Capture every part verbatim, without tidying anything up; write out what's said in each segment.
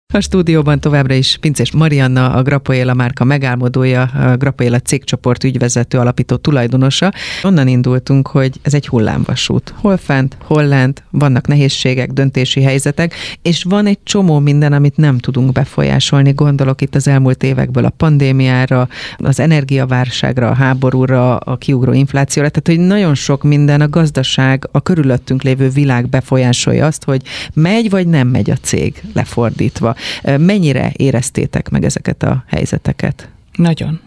A stúdióban továbbra is Pinces Marianna, a Grapaéla márka megálmodója, a Grapaéla cégcsoport ügyvezető, alapító tulajdonosa. Onnan indultunk, hogy ez egy hullámvasút. Hol fent, hol lent, vannak nehézségek, döntési helyzetek, és van egy csomó minden, amit nem tudunk befolyásolni. Gondolok itt az elmúlt évekből a pandémiára, az energiaválságra, a háborúra, a kiugró inflációra. Tehát, hogy nagyon sok minden, a gazdaság, a körülöttünk lévő világ befolyásolja azt, hogy megy vagy nem megy a cég, lefordítva. Mennyire éreztétek meg ezeket a helyzeteket? Nagyon.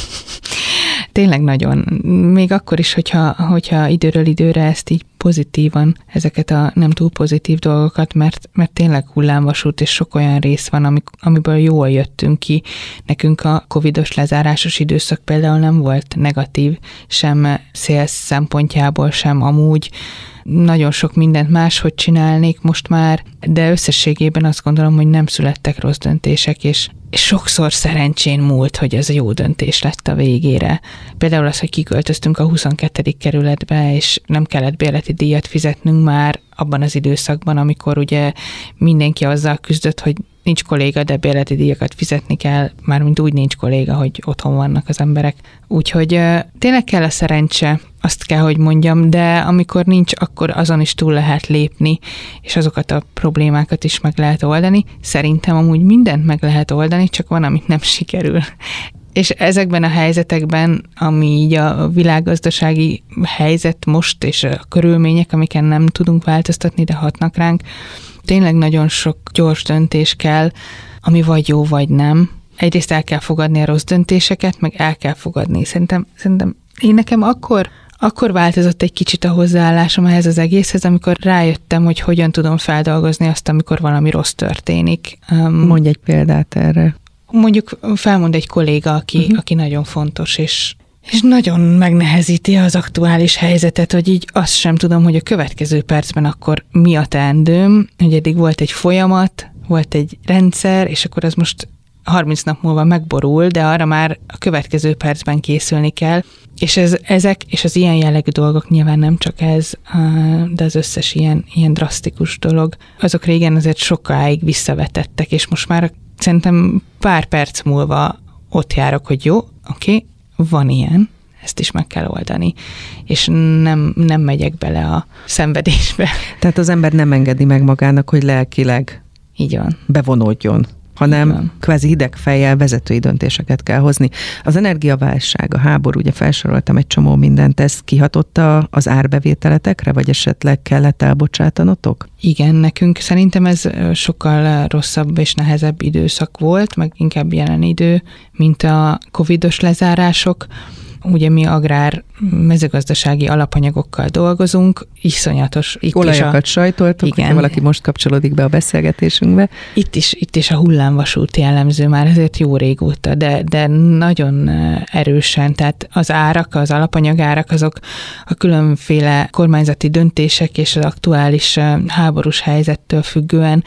Tényleg nagyon. Még akkor is, hogyha, hogyha időről időre ezt így pozitívan, ezeket a nem túl pozitív dolgokat, mert, mert tényleg hullámvasút, és sok olyan rész van, amik, amiből jól jöttünk ki. Nekünk a covidos lezárásos időszak például nem volt negatív, sem sales szempontjából, sem amúgy. Nagyon sok mindent máshogy csinálnék most már, de összességében azt gondolom, hogy nem születtek rossz döntések, és sokszor szerencsén múlt, hogy ez a jó döntés lett a végére. Például az, hogy kiköltöztünk a huszonkettedik kerületbe, és nem kellett bérleti díjat fizetnünk már abban az időszakban, amikor ugye mindenki azzal küzdött, hogy nincs kolléga, de bérleti díjakat fizetni kell, mármint úgy nincs kolléga, hogy otthon vannak az emberek. Úgyhogy uh, tényleg kell a szerencse, azt kell, hogy mondjam, de amikor nincs, akkor azon is túl lehet lépni, és azokat a problémákat is meg lehet oldani. Szerintem amúgy mindent meg lehet oldani, csak van, amit nem sikerül. És ezekben a helyzetekben, ami így a világgazdasági helyzet most, és a körülmények, amiken nem tudunk változtatni, de hatnak ránk, tényleg nagyon sok gyors döntés kell, ami vagy jó, vagy nem. Egyrészt el kell fogadni a rossz döntéseket, meg el kell fogadni. Szerintem, szerintem én nekem akkor, akkor változott egy kicsit a hozzáállásom ehhez az egészhez, amikor rájöttem, hogy hogyan tudom feldolgozni azt, amikor valami rossz történik. Mondj egy példát erre. Mondjuk felmond egy kolléga, aki, uh-huh. aki nagyon fontos, és És nagyon megnehezíti az aktuális helyzetet, hogy így azt sem tudom, hogy a következő percben akkor mi a teendőm, hogy eddig volt egy folyamat, volt egy rendszer, és akkor az most harminc nap múlva megborul, de arra már a következő percben készülni kell. És ez, ezek, és az ilyen jellegű dolgok nyilván nem csak ez, de az összes ilyen, ilyen drasztikus dolog, azok régen azért sokáig visszavetettek, és most már szerintem pár perc múlva ott járok, hogy jó, oké, okay, van ilyen, ezt is meg kell oldani, és nem, nem megyek bele a szenvedésbe. Tehát az ember nem engedi meg magának, hogy lelkileg így van. Bevonódjon, hanem kvázi hideg fejjel vezetői döntéseket kell hozni. Az energiaválság, a háború, ugye felsoroltam egy csomó mindent, ez kihatotta az árbevételetekre, vagy esetleg kellett elbocsátanotok? Igen, nekünk szerintem ez sokkal rosszabb és nehezebb időszak volt, meg inkább jelen idő, mint a covidos lezárások. Ugye mi agrár mezőgazdasági alapanyagokkal dolgozunk, iszonyatos. Itt olajakat a, sajtoltuk, igen, hogyha valaki most kapcsolódik be a beszélgetésünkbe. Itt is, itt is a hullámvasút jellemző már ezért jó régóta, de, de nagyon erősen, tehát az árak, az alapanyagárak, azok a különféle kormányzati döntések és az aktuális háborús helyzettől függően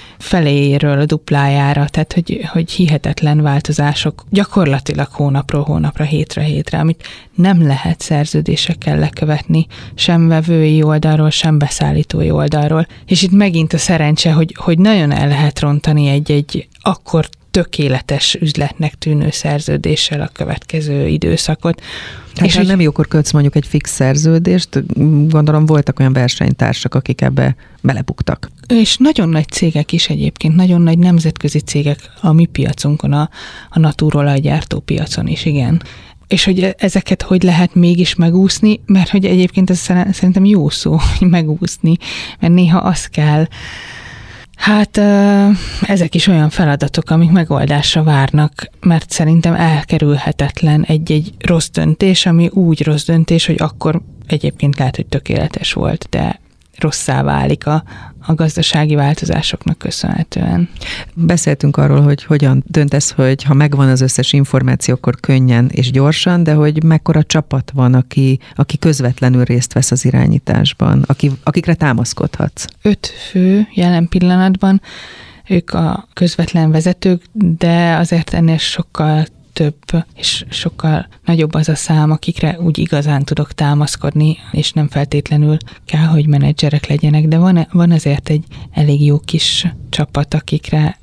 feléről a duplájára, tehát hogy, hogy hihetetlen változások gyakorlatilag hónapról hónapra, hétre hétre, amit nem lehet szerződésekkel lekövetni, sem vevői oldalról, sem beszállítói oldalról. És itt megint a szerencse, hogy, hogy nagyon el lehet rontani egy-egy akkor tökéletes üzletnek tűnő szerződéssel a következő időszakot. Hát és ha nem jókor kötsz mondjuk egy fix szerződést, gondolom voltak olyan versenytársak, akik ebbe belebuktak. És nagyon nagy cégek is egyébként, nagyon nagy nemzetközi cégek a mi piacunkon, a, a Naturolaj gyártópiacon is, igen. És hogy ezeket hogy lehet mégis megúszni, mert hogy egyébként ez szerintem jó szó, hogy megúszni, mert néha az kell. Hát ezek is olyan feladatok, amik megoldásra várnak, mert szerintem elkerülhetetlen egy-egy rossz döntés, ami úgy rossz döntés, hogy akkor egyébként lehet, hogy tökéletes volt, de rosszá válik a, a gazdasági változásoknak köszönhetően. Beszéltünk arról, hogy hogyan döntesz, hogy ha megvan az összes információ, akkor könnyen és gyorsan, de hogy mekkora csapat van, aki, aki közvetlenül részt vesz az irányításban, aki, akikre támaszkodhatsz? Öt fő jelen pillanatban, ők a közvetlen vezetők, de azért ennél sokkal több, és sokkal nagyobb az a szám, akikre úgy igazán tudok támaszkodni, és nem feltétlenül kell, hogy menedzserek legyenek, de van, van azért egy elég jó kis csapat, akikre,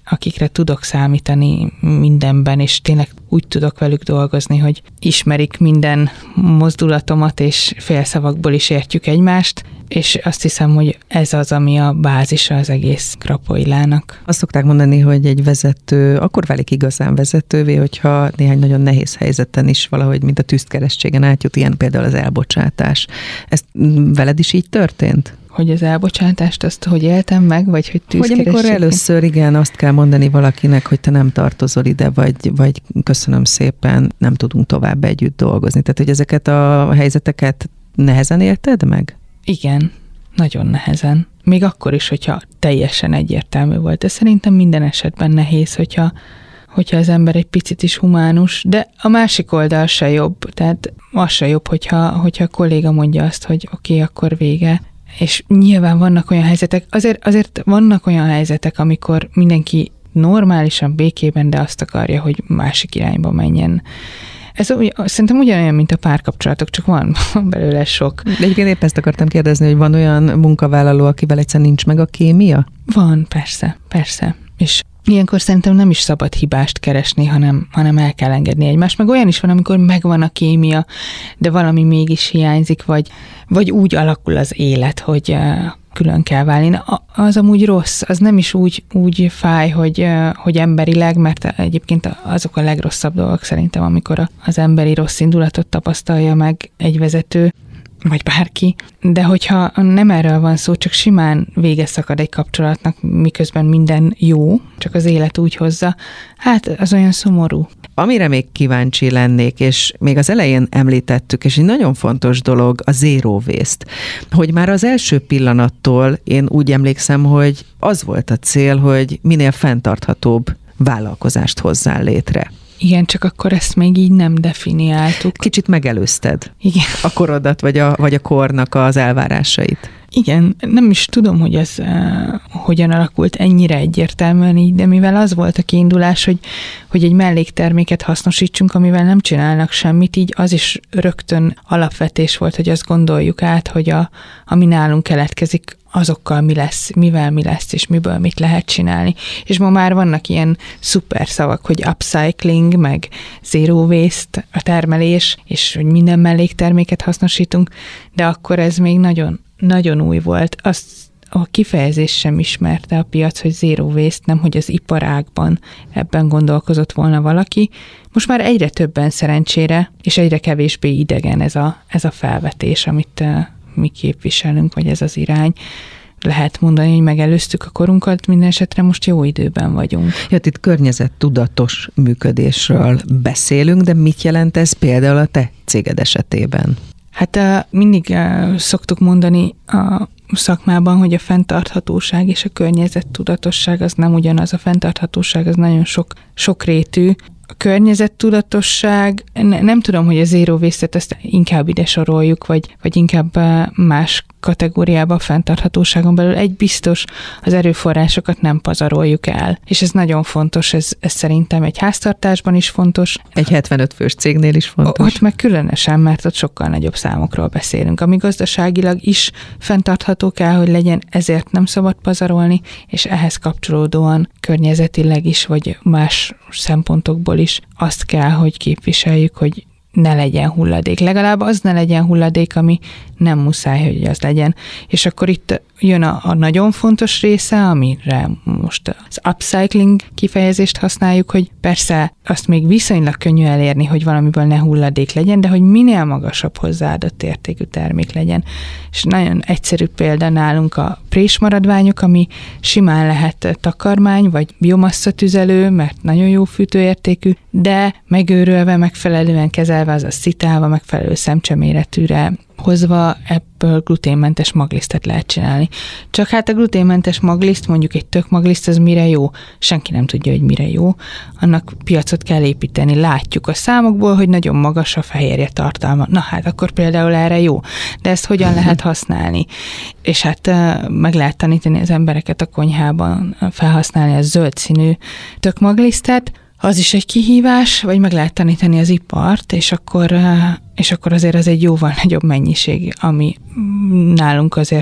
akikre tudok számítani mindenben, és tényleg úgy tudok velük dolgozni, hogy ismerik minden mozdulatomat, és félszavakból is értjük egymást, és azt hiszem, hogy ez az, ami a bázisa az egész Grapoilának. Azt szokták mondani, hogy egy vezető akkor válik igazán vezetővé, hogyha néhány nagyon nehéz helyzeten is valahogy, mint a tűzkeresztségen átjut, ilyen például az elbocsátás. Ez veled is így történt? Hogy az elbocsátást, azt hogy éltem meg, vagy hogy tűzkerességen? Hogy amikor először igen, azt kell mondani valakinek, hogy te nem tartozol ide, vagy, vagy köszönöm szépen, nem tudunk tovább együtt dolgozni. Tehát, hogy ezeket a helyzeteket nehezen élted meg? Igen, nagyon nehezen. Még akkor is, hogyha teljesen egyértelmű volt. De szerintem minden esetben nehéz, hogyha, hogyha az ember egy picit is humánus, de a másik oldal se jobb. Tehát az se jobb, hogyha, hogyha a kolléga mondja azt, hogy oké, okay, akkor vége. És nyilván vannak olyan helyzetek, azért, azért vannak olyan helyzetek, amikor mindenki normálisan, békében, de azt akarja, hogy másik irányba menjen. Ez ugy, szerintem ugyanolyan, mint a párkapcsolatok, csak van, van belőle sok. De egyébként épp ezt akartam kérdezni, hogy van olyan munkavállaló, akivel egyszerűen nincs meg a kémia? Van, persze, persze. És ilyenkor szerintem nem is szabad hibást keresni, hanem, hanem el kell engedni egymást. Meg olyan is van, amikor megvan a kémia, de valami mégis hiányzik, vagy, vagy úgy alakul az élet, hogy külön kell válni. Az amúgy rossz, az nem is úgy, úgy fáj, hogy, hogy emberileg, mert egyébként azok a legrosszabb dolgok szerintem, amikor az emberi rossz indulatot tapasztalja meg egy vezető, vagy bárki, de hogyha nem erről van szó, csak simán vége szakad egy kapcsolatnak, miközben minden jó, csak az élet úgy hozza, hát az olyan szomorú. Amire még kíváncsi lennék, és még az elején említettük, és egy nagyon fontos dolog a zero waste, hogy már az első pillanattól én úgy emlékszem, hogy az volt a cél, hogy minél fenntarthatóbb vállalkozást hozzál létre. Igen, csak akkor ezt még így nem definiáltuk. Kicsit megelőzted. Igen. A korodat, vagy a, vagy a kornak az elvárásait. Igen, nem is tudom, hogy ez uh, hogyan alakult ennyire egyértelműen így, de mivel az volt a kiindulás, hogy, hogy egy mellékterméket hasznosítsunk, amivel nem csinálnak semmit, így az is rögtön alapvetés volt, hogy azt gondoljuk át, hogy a, ami nálunk keletkezik, azokkal mi lesz, mivel mi lesz, és miből mit lehet csinálni. És ma már vannak ilyen szuper szavak, hogy upcycling, meg zero waste, a termelés, és hogy minden mellékterméket hasznosítunk, de akkor ez még nagyon, nagyon új volt. Azt a kifejezés sem ismerte a piac, hogy zero waste, nem hogy az iparágban ebben gondolkozott volna valaki. Most már egyre többen szerencsére, és egyre kevésbé idegen ez a, ez a felvetés, amit mi képviselünk, vagy ez az irány. Lehet mondani, hogy megelőztük a korunkat, minden esetre most jó időben vagyunk. Ja, itt környezettudatos működésről beszélünk, de mit jelent ez például a te céged esetében? Hát mindig szoktuk mondani a szakmában, hogy a fenntarthatóság és a környezettudatosság az nem ugyanaz. A fenntarthatóság az nagyon sok, sokrétű. A környezettudatosság, ne, nem tudom, hogy a zero waste-et ezt inkább ide soroljuk, vagy, vagy inkább más kategóriába a fenntarthatóságon belül. Egy biztos, az erőforrásokat nem pazaroljuk el. És ez nagyon fontos, ez, ez szerintem egy háztartásban is fontos. Egy hetvenöt fős cégnél is fontos. Ott meg különösen, mert ott sokkal nagyobb számokról beszélünk. Ami gazdaságilag is fenntartható kell, hogy legyen, ezért nem szabad pazarolni, és ehhez kapcsolódóan környezetileg is, vagy más szempontokból is azt kell, hogy képviseljük, hogy ne legyen hulladék. Legalább az ne legyen hulladék, ami nem muszáj, hogy az legyen. És akkor itt jön a, a nagyon fontos része, amire most az upcycling kifejezést használjuk, hogy persze azt még viszonylag könnyű elérni, hogy valamiből ne hulladék legyen, de hogy minél magasabb hozzáadott értékű termék legyen. És nagyon egyszerű példa nálunk a présmaradványok, ami simán lehet takarmány, vagy biomasszatüzelő, mert nagyon jó fűtőértékű, de megőrölve, megfelelően kezelve, az a szitálva, megfelelő szemcseméretűre hozva ebből gluténmentes maglisztet lehet csinálni. Csak hát a gluténmentes magliszt, mondjuk egy tök magliszt, az mire jó? Senki nem tudja, hogy mire jó. Annak piacot kell építeni. Látjuk a számokból, hogy nagyon magas a fehérje tartalma. Na hát akkor például erre jó. De ezt hogyan lehet használni? És hát meg lehet tanítani az embereket a konyhában felhasználni a zöld színű tök maglisztet. Az is egy kihívás, vagy meg lehet tanítani az ipart, és akkor, és akkor azért az egy jóval nagyobb mennyiség, ami nálunk azért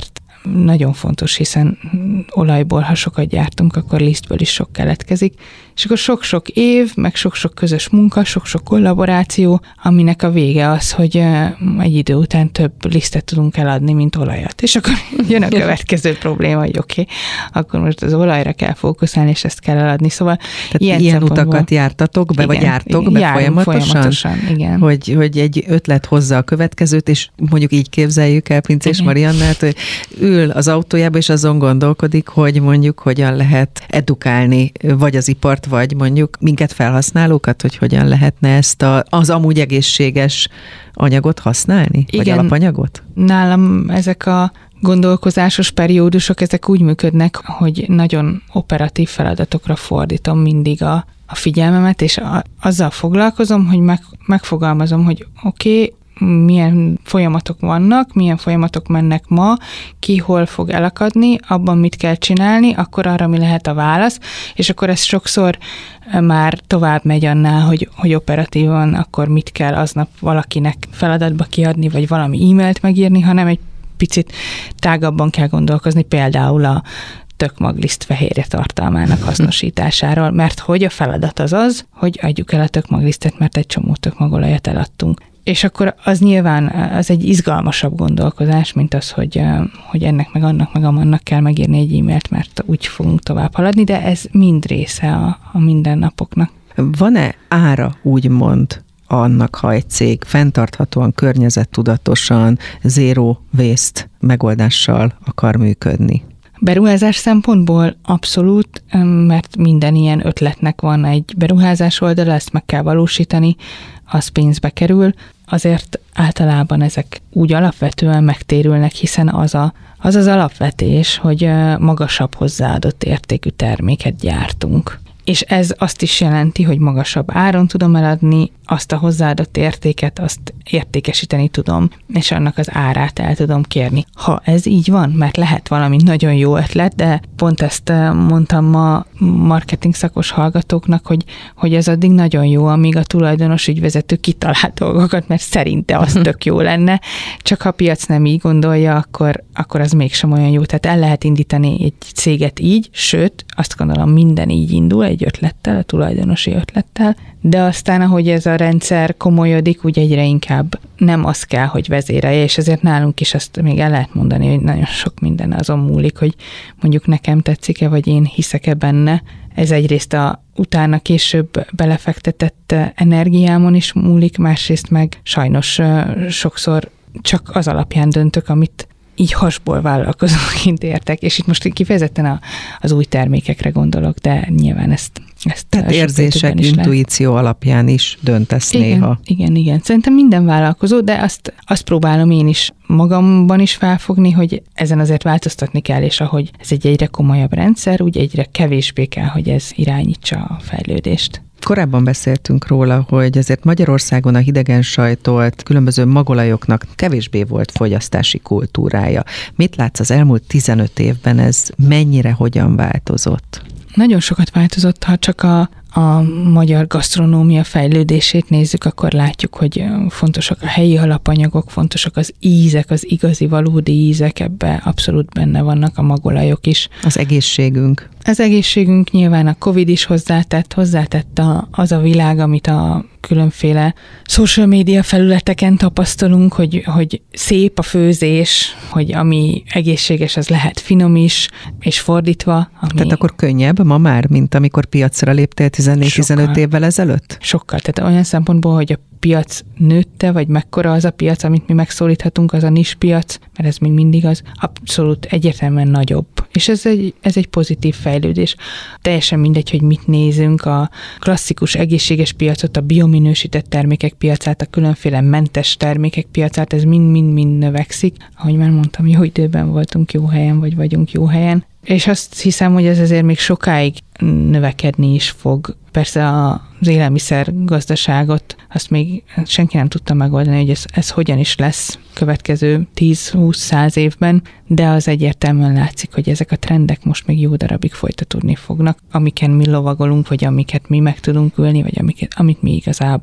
nagyon fontos, hiszen olajból, ha sokat gyártunk, akkor lisztből is sok keletkezik, és akkor sok-sok év, meg sok-sok közös munka, sok-sok kollaboráció, aminek a vége az, hogy egy idő után több lisztet tudunk eladni, mint olajat. És akkor jön a következő probléma, hogy oké, okay, akkor most az olajra kell fókuszálni, és ezt kell eladni. Szóval tehát ilyen, ilyen utakat jártatok be, igen, vagy jártok be folyamatosan? folyamatosan igen. Hogy, hogy egy ötlet hozza a következőt, és mondjuk így képzeljük el Pinczés Mariannát, hogy ül az autójába, és azon gondolkodik, hogy mondjuk hogyan lehet edukálni, vagy az ipart, vagy mondjuk minket felhasználókat, hogy hogyan lehetne ezt a, az amúgy egészséges anyagot használni? Igen, vagy alapanyagot? Nálam ezek a gondolkozásos periódusok, ezek úgy működnek, hogy nagyon operatív feladatokra fordítom mindig a, a figyelmemet, és a, azzal foglalkozom, hogy meg, megfogalmazom, hogy oké, okay, milyen folyamatok vannak, milyen folyamatok mennek ma, ki hol fog elakadni, abban mit kell csinálni, akkor arra mi lehet a válasz, és akkor ez sokszor már tovább megy annál, hogy, hogy operatívan akkor mit kell aznap valakinek feladatba kiadni, vagy valami e-mailt megírni, hanem egy picit tágabban kell gondolkozni, például a tökmagliszt fehérje tartalmának hasznosításáról, mert hogy a feladat az az, hogy adjuk el a tökmaglisztet, mert egy csomó tökmagolajat eladtunk. És akkor az nyilván az egy izgalmasabb gondolkozás, mint az, hogy, hogy ennek meg annak meg amannak kell megírni egy e-mailt, mert úgy fogunk tovább haladni, de ez mind része a, a mindennapoknak. Van-e ára, úgymond, annak, ha egy cég fenntarthatóan, környezettudatosan, zero waste megoldással akar működni? Beruházás szempontból abszolút, mert minden ilyen ötletnek van egy beruházás oldala, ezt meg kell valósítani, az pénzbe kerül, azért általában ezek úgy alapvetően megtérülnek, hiszen az a, az, az alapvetés, hogy magasabb hozzáadott értékű terméket gyártunk. És ez azt is jelenti, hogy magasabb áron tudom eladni, azt a hozzáadott értéket, azt értékesíteni tudom, és annak az árát el tudom kérni. Ha ez így van, mert lehet valami nagyon jó ötlet, de pont ezt mondtam ma marketing szakos hallgatóknak, hogy, hogy ez addig nagyon jó, amíg a tulajdonos ügyvezető kitalál dolgokat, mert szerinte az tök jó lenne, csak ha a piac nem így gondolja, akkor, akkor az mégsem olyan jó. Tehát el lehet indítani egy céget így, sőt, azt gondolom minden így indul, egy ötlettel, a tulajdonosi ötlettel, de aztán, ahogy ez a rendszer komolyodik, úgy egyre inkább nem az kell, hogy vezérelje, és ezért nálunk is azt még el lehet mondani, hogy nagyon sok minden azon múlik, hogy mondjuk nekem tetszik-e, vagy én hiszek-e benne. Ez egyrészt a utána később belefektetett energiámon is múlik, másrészt meg sajnos sokszor csak az alapján döntök, amit így hasból vállalkozóként értek, és itt most kifejezetten a, az új termékekre gondolok, de nyilván ezt, ezt tehát érzések, intuíció lehet. Alapján is döntesz igen, néha. Igen, igen. Szerintem minden vállalkozó, de azt, azt próbálom én is magamban is felfogni, hogy ezen azért változtatni kell, és ahogy ez egy egyre komolyabb rendszer, úgy egyre kevésbé kell, hogy ez irányítsa a fejlődést. Korábban beszéltünk róla, hogy azért Magyarországon a hidegen sajtolt különböző magolajoknak kevésbé volt fogyasztási kultúrája. Mit látsz az elmúlt tizenöt évben, ez mennyire, hogyan változott? Nagyon sokat változott, ha csak a, a magyar gasztronómia fejlődését nézzük, akkor látjuk, hogy fontosak a helyi alapanyagok, fontosak az ízek, az igazi, valódi ízek, ebbe abszolút benne vannak a magolajok is. Az egészségünk. Az egészségünk nyilván a Covid is hozzátett, hozzátett a, az a világ, amit a különféle social media felületeken tapasztalunk, hogy, hogy szép a főzés, hogy ami egészséges, az lehet finom is, és fordítva. Ami tehát akkor könnyebb ma már, mint amikor piacra léptél tizennégy-tizenöt évvel ezelőtt? Sokkal. Tehát olyan szempontból, hogy a piac nőtte, vagy mekkora az a piac, amit mi megszólíthatunk, az a nispiac, mert ez még mindig az, abszolút egyértelműen nagyobb. És ez egy, ez egy pozitív fejlődés. Teljesen mindegy, hogy mit nézünk, a klasszikus egészséges piacot, a biominősített termékek piacát, a különféle mentes termékek piacát, ez mind-mind-mind növekszik. Ahogy már mondtam, jó időben voltunk jó helyen, vagy vagyunk jó helyen. És azt hiszem, hogy ez azért még sokáig növekedni is fog. Persze az élelmiszer gazdaságot azt még senki nem tudta megoldani, hogy ez, ez hogyan is lesz következő tíz-húsz-száz évben, de az egyértelműen látszik, hogy ezek a trendek most még jó darabig folytatódni fognak, amiken mi lovagolunk, vagy amiket mi meg tudunk ülni, vagy amiket, amit mi igazából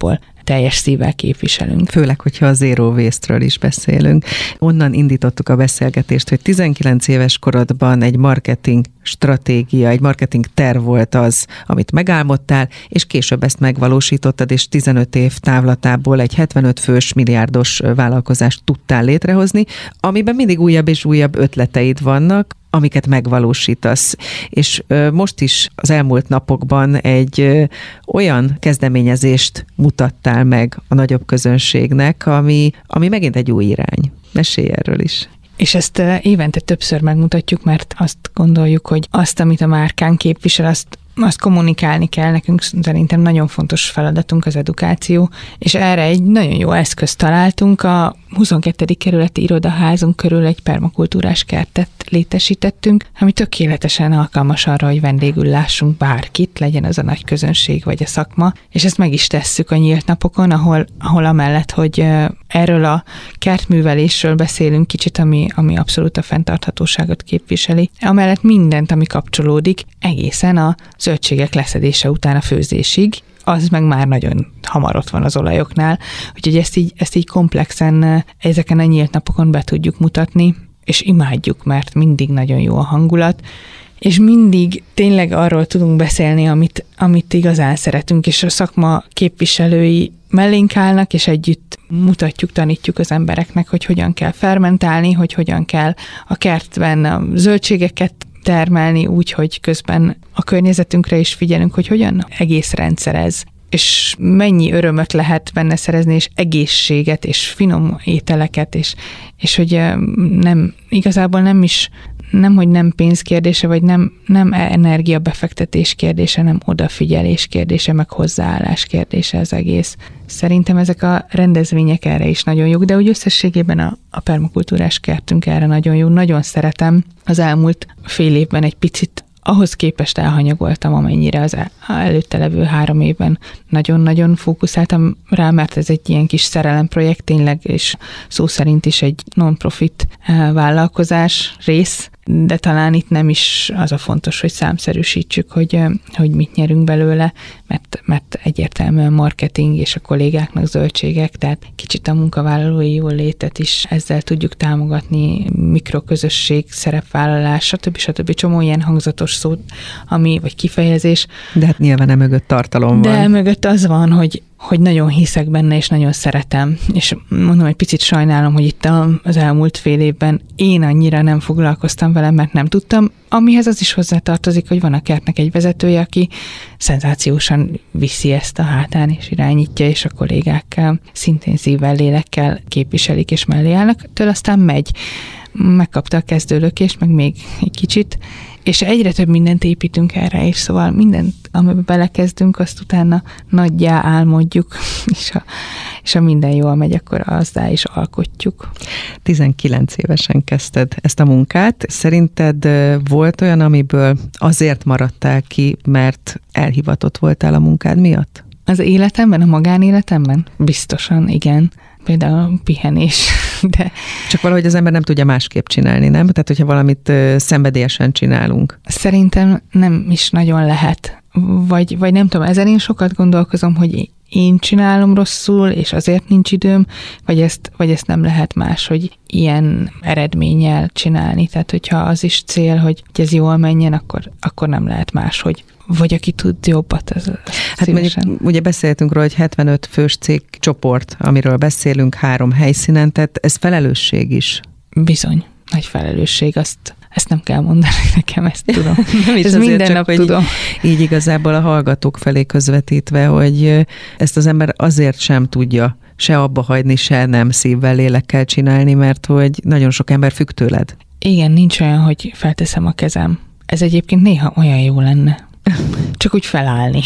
teljes szívvel képviselünk. Főleg, hogyha a zero waste-ről is beszélünk. Onnan indítottuk a beszélgetést, hogy tizenkilenc éves korodban egy marketing stratégia, egy marketing terv volt az, amit megálmodtál, és később ezt megvalósítottad, és tizenöt év távlatából egy hetvenöt fős milliárdos vállalkozást tudtál létrehozni, amiben mindig újabb és újabb ötleteid vannak, amiket megvalósítasz. És most is az elmúlt napokban egy olyan kezdeményezést mutattál meg a nagyobb közönségnek, ami, ami megint egy új irány. Mesélj erről is. És ezt évente többször megmutatjuk, mert azt gondoljuk, hogy azt, amit a márkán képvisel, azt azt kommunikálni kell, nekünk szerintem nagyon fontos feladatunk az edukáció, és erre egy nagyon jó eszközt találtunk. A huszonkettedik kerületi irodaházunk körül egy permakultúrás kertet létesítettünk, ami tökéletesen alkalmas arra, hogy vendégül lássunk bárkit, legyen az a nagy közönség vagy a szakma, és ezt meg is tesszük a nyílt napokon, ahol, ahol amellett, hogy erről a kertművelésről beszélünk kicsit, ami, ami abszolút a fenntarthatóságot képviseli, amellett mindent, ami kapcsolódik, egészen a zöldségek leszedése után a főzésig, az meg már nagyon hamar ott van az olajoknál, úgyhogy ezt így, ezt így komplexen ezeken a nyílt napokon be tudjuk mutatni, és imádjuk, mert mindig nagyon jó a hangulat, és mindig tényleg arról tudunk beszélni, amit, amit igazán szeretünk, és a szakma képviselői mellénk állnak, és együtt mutatjuk, tanítjuk az embereknek, hogy hogyan kell fermentálni, hogy hogyan kell a kertben a zöldségeket termelni úgy, hogy közben a környezetünkre is figyelünk, hogy hogyan egész rendszerez, és mennyi örömöt lehet benne szerezni, és egészséget, és finom ételeket, és, és hogy nem, igazából nem is, nem, hogy nem pénz kérdése, vagy nem, nem energiabefektetés kérdése, nem odafigyelés kérdése, meg hozzáállás kérdése az egész. Szerintem ezek a rendezvények erre is nagyon jók, de úgy összességében a, a permakultúrás kertünk erre nagyon jó. Nagyon szeretem. Az elmúlt fél évben egy picit ahhoz képest elhanyagoltam, amennyire az előtte levő három évben nagyon-nagyon fókuszáltam rá, mert ez egy ilyen kis szerelemprojekt tényleg, és szó szerint is egy non-profit vállalkozás rész, de talán itt nem is az a fontos, hogy számszerűsítsük, hogy, hogy mit nyerünk belőle, mert, mert egyértelműen marketing és a kollégáknak zöldségek, tehát kicsit a munkavállalói jól létet is ezzel tudjuk támogatni, mikroközösség, szerepvállalás, stb. stb. Csomó ilyen hangzatos szó, ami, vagy kifejezés. De hát nyilván nem mögött tartalom de van. De mögött az van, hogy hogy nagyon hiszek benne, és nagyon szeretem. És mondom, egy picit sajnálom, hogy itt az elmúlt fél évben én annyira nem foglalkoztam vele, mert nem tudtam. Amihez az is hozzátartozik, hogy van a kertnek egy vezetője, aki szenzációsan viszi ezt a hátán, és irányítja, és a kollégák szintén szívvel, lélekkel képviselik, és mellé állnak. Től aztán megy. Megkapta a kezdőlökést, meg még egy kicsit, és egyre több mindent építünk erre, és szóval mindent, amiben belekezdünk, azt utána nagyjá álmodjuk, és ha, és ha minden jól megy, akkor azzá is alkotjuk. tizenkilenc évesen kezdted ezt a munkát. Szerinted volt olyan, amiből azért maradtál ki, mert elhivatott voltál a munkád miatt? Az életemben, a magánéletemben? Biztosan, igen. Például a pihenés. De csak valahogy az ember nem tudja másképp csinálni, nem? Tehát, hogyha valamit szenvedélyesen csinálunk. Szerintem nem is nagyon lehet. Vagy, vagy nem tudom, ezen én sokat gondolkozom, hogy én csinálom rosszul, és azért nincs időm, vagy ezt, vagy ezt nem lehet más, hogy ilyen eredménnyel csinálni. Tehát, hogyha az is cél, hogy ez jól menjen, akkor, akkor nem lehet más, hogy vagy aki tud jobbat, az hát mondjuk, ugye beszéltünk róla, hogy hetvenöt fős cégcsoport, amiről beszélünk három helyszínen, tehát ez felelősség is. Bizony, nagy felelősség, azt ezt nem kell mondani nekem, ezt tudom. Nem is ez azért, minden csak, nap hogy tudom. Így igazából a hallgatók felé közvetítve, hogy ezt az ember azért sem tudja se abba hagyni, se nem szívvel, lélekkel csinálni, mert hogy nagyon sok ember függ tőled. Igen, nincs olyan, hogy felteszem a kezem. Ez egyébként néha olyan jó lenne. Csak úgy felállni.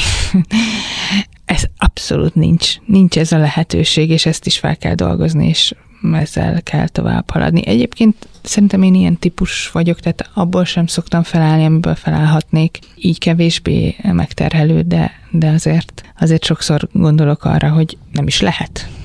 Ez abszolút nincs. Nincs ez a lehetőség, és ezt is fel kell dolgozni, és ezzel kell tovább haladni. Egyébként szerintem én ilyen típus vagyok, tehát abból sem szoktam felállni, amiből felállhatnék. Így kevésbé megterhelő, de, de azért, azért sokszor gondolok arra, hogy nem is lehet.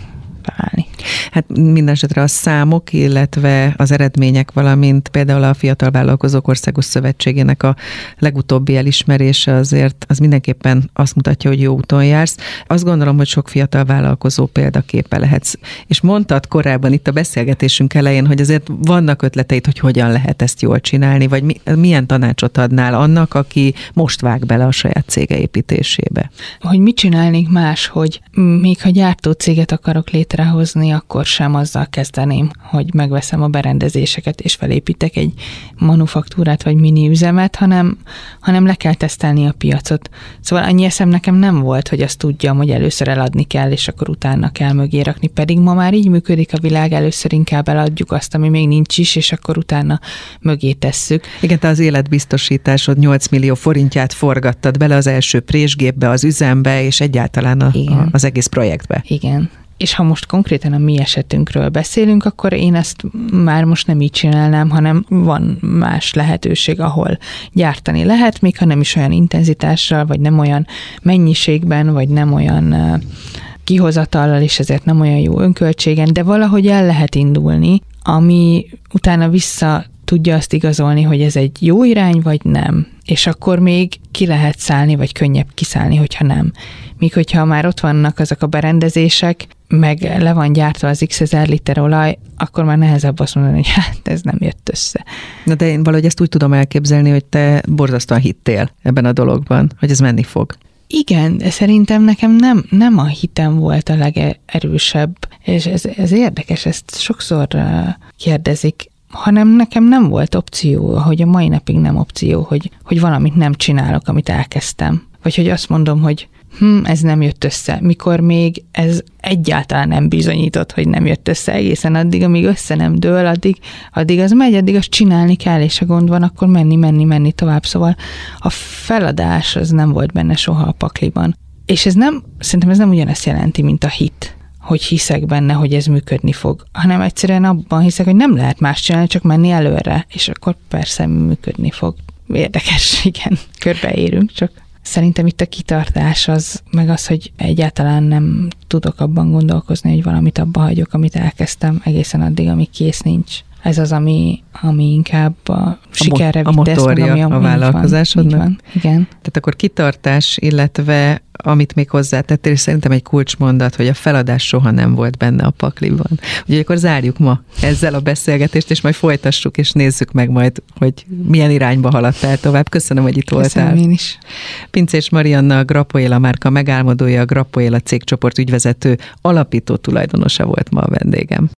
találni. Hát mindenesetre a számok, illetve az eredmények, valamint például a Fiatal Vállalkozók Országos Szövetségének a legutóbbi elismerése azért az mindenképpen azt mutatja, hogy jó úton jársz. Azt gondolom, hogy sok fiatal vállalkozó példaképe lehetsz. És mondtad korábban itt a beszélgetésünk elején, hogy azért vannak ötleteid, hogy hogyan lehet ezt jól csinálni, vagy mi, milyen tanácsot adnál annak, aki most vág bele a saját cége építésébe? Hogy mit csinálnék más, hogy még ha gyártócéget akarok létrehozni, akkor sem azzal kezdeném, hogy megveszem a berendezéseket, és felépítek egy manufaktúrát, vagy mini üzemet, hanem, hanem le kell tesztelni a piacot. Szóval annyi eszem nekem nem volt, hogy azt tudjam, hogy először eladni kell, és akkor utána kell mögé rakni. Pedig ma már így működik a világ, először inkább eladjuk azt, ami még nincs is, és akkor utána mögé tesszük. Igen, te az életbiztosításod nyolc millió forintját forgattad bele az első présgépbe, az üzembe, és egyáltalán a, a, az egész projektbe. Igen. És ha most konkrétan a mi esetünkről beszélünk, akkor én ezt már most nem így csinálnám, hanem van más lehetőség, ahol gyártani lehet, még ha nem is olyan intenzitással, vagy nem olyan mennyiségben, vagy nem olyan kihozatallal, és ezért nem olyan jó önköltségen, de valahogy el lehet indulni, ami utána vissza tudja azt igazolni, hogy ez egy jó irány, vagy nem. És akkor még ki lehet szállni, vagy könnyebb kiszállni, hogyha nem. Míg hogyha már ott vannak azok a berendezések, meg le van gyártva az x ezer liter olaj, akkor már nehezebb azt mondani, hogy hát ez nem jött össze. Na de én valahogy ezt úgy tudom elképzelni, hogy te borzasztóan hittél ebben a dologban, hogy ez menni fog. Igen, de szerintem nekem nem, nem a hitem volt a legerősebb, és ez, ez érdekes, ezt sokszor kérdezik, hanem nekem nem volt opció, hogy a mai napig nem opció, hogy, hogy valamit nem csinálok, amit elkezdtem. Vagy hogy azt mondom, hogy hm, ez nem jött össze, mikor még ez egyáltalán nem bizonyított, hogy nem jött össze egészen addig, amíg össze nem dől, addig, addig az megy, addig azt csinálni kell, és ha gond van, akkor menni, menni, menni tovább. Szóval a feladás az nem volt benne soha a pakliban. És ez nem, szerintem ez nem ugyanezt jelenti, mint a hit, hogy hiszek benne, hogy ez működni fog, hanem egyszerűen abban hiszek, hogy nem lehet más csinálni, csak menni előre, és akkor persze működni fog. Érdekes, igen, körbeérünk, csak szerintem itt a kitartás az, meg az, hogy egyáltalán nem tudok abban gondolkozni, hogy valamit abba hagyok, amit elkezdtem egészen addig, amíg kész nincs. Ez az, ami, ami inkább a sikerre a vitt, motorja ami a vállalkozásodnak. Így van, igen. Tehát akkor kitartás, illetve amit még hozzátettél, és szerintem egy kulcsmondat, hogy a feladás soha nem volt benne a pakliban. Úgyhogy akkor zárjuk ma ezzel a beszélgetést, és majd folytassuk, és nézzük meg majd, hogy milyen irányba haladtál tovább. Köszönöm, hogy itt voltál. Köszönöm én is. Pinczés Marianna, a Grapoéla márka megálmodója, a Grapoéla cégcsoport ügyvezető, alapító tulajdonosa volt ma a vendégem.